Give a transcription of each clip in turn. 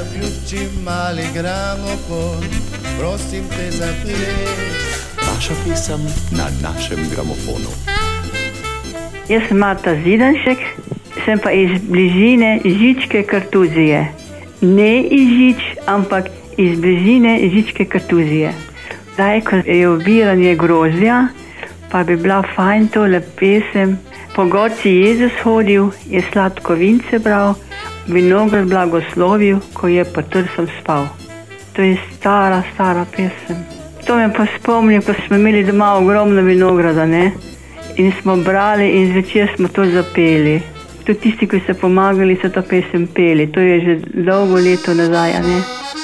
Zaključi mali gramofon, prosim te za ples. Vaša pesem na našem gramofonu. Jaz sem Marta Zidanšek, sem pa iz bližine Žičke Kartuzije. Ne iz Žič, ampak iz bližine Žičke Kartuzije. Zdaj, ko je obiranje grozdja, pa bi bila fajn tole pesem. Po gorci Jezus hodil, je sladko vince bral, vinograd blagoslovil, ko je pod trsom spal. To je stara, stara pesem. To me pa spomni, ko smo imeli doma ogromno vinograda, ne? In smo brali in zvečer smo to zapeli. Tudi tisti, ki so pomagali, so to pesem peli. To je že dolgo leto nazaj, ne?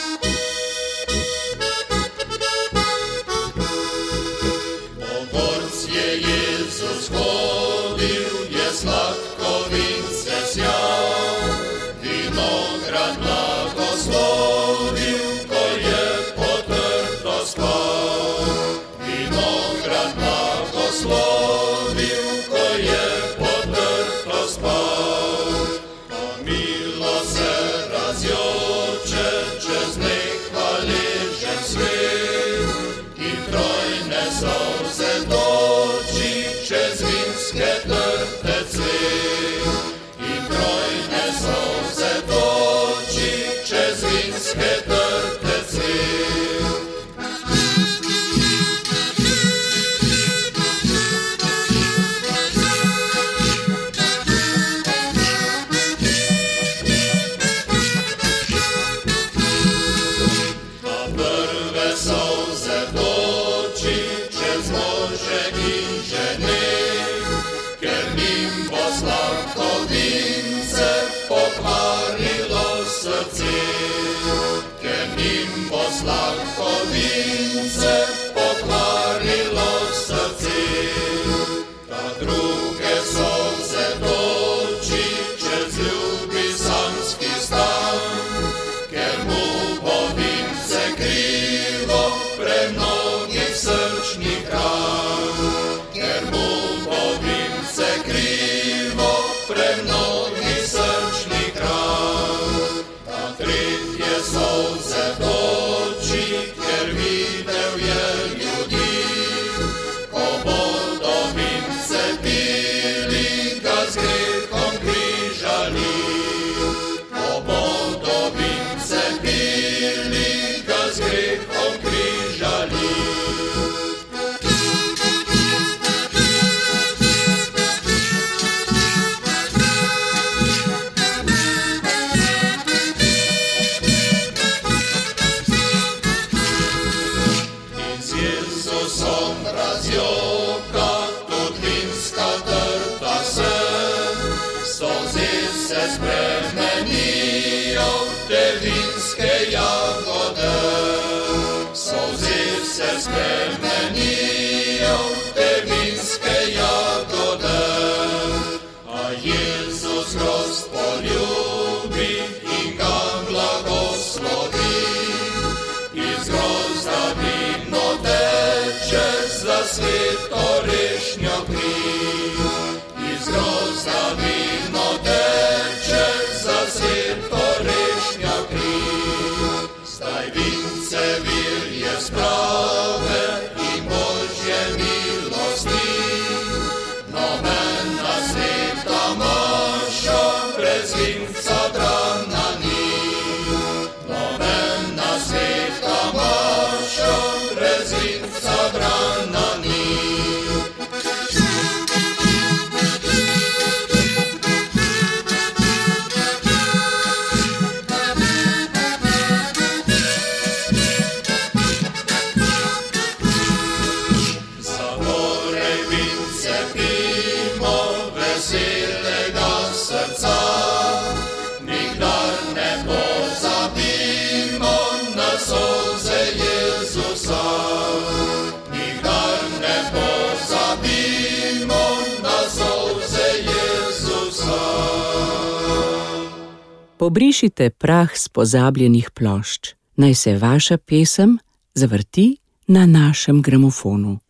Pobrišite prah s pozabljenih plošč. Naj se vaša pesem zavrti na našem gramofonu.